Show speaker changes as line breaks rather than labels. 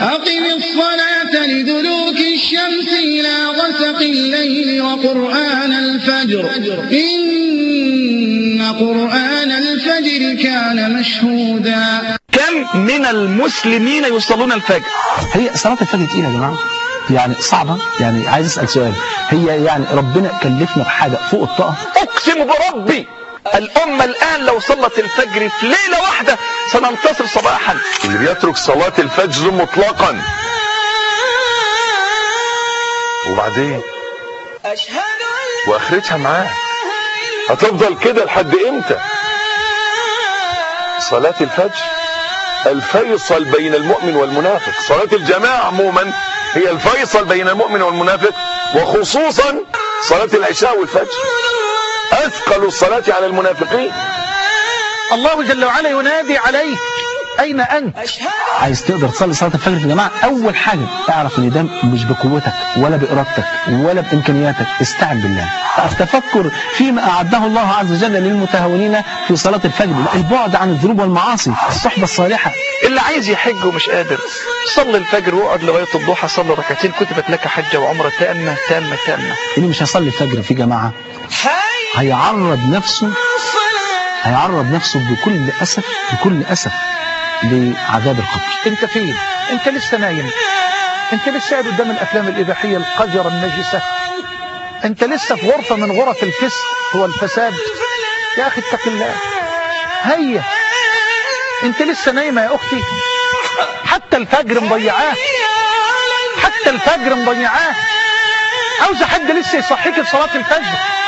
أقم الصلاة لدلوك الشمس إلى غسق الليل وقرآن الفجر إن قرآن الفجر كان مشهودا.
كم من المسلمين يصلون الفجر؟
هي صلاة الفجر تقيلة يا جماعة، يعني صعبة. يعني عايز أسأل سؤال، هي يعني ربنا كلفنا بحاجة فوق الطاقة؟
أقسم بربي الأمة الآن لو صلت الفجر في ليلة واحدة سننتصر صباحا.
اللي بيترك صلاة الفجر مطلقا وبعدين وآخرتها معاه هتفضل كده لحد امتى؟ صلاة الفجر الفيصل بين المؤمن والمنافق. صلاة الجماعة عموما هي الفيصل بين المؤمن والمنافق، وخصوصا صلاة العشاء والفجر أثقل الصلاة على المنافقين.
الله جل وعلا ينادي عليه أين أنت؟
عايز تقدر تصلي صلاة الفجر يا جماعة، أول حاجة اعرف إن ده مش بقوتك ولا بإرادتك ولا بإمكانياتك، استعن بالله. التفكر فيما أعده الله عز وجل للمتهاونين في صلاة الفجر، البعد عن الذنوب والمعاصي، الصحبة الصالحة.
اللي عايز يحج ومش قادر صلي الفجر واقعد لغاية الضحى، صلي ركعتين كتبت لك حجة وعمرة تامة تامة تامة.
اللي مش هيصلي الفجر في جماعة هيعرض نفسه بكل أسف لعذاب القبر.
انت فين؟ انت لسه نايم؟ انت لسه قاعد قدام الافلام الاباحيه القذره النجسه؟ انت لسه في غرفه من غرف الفسق والفساد؟ يا اخي اتق الله. هيا انت لسه نايمه يا اختي؟ حتى الفجر مضيعاه. عاوزه حد لسه يصحيك في صلاه الفجر؟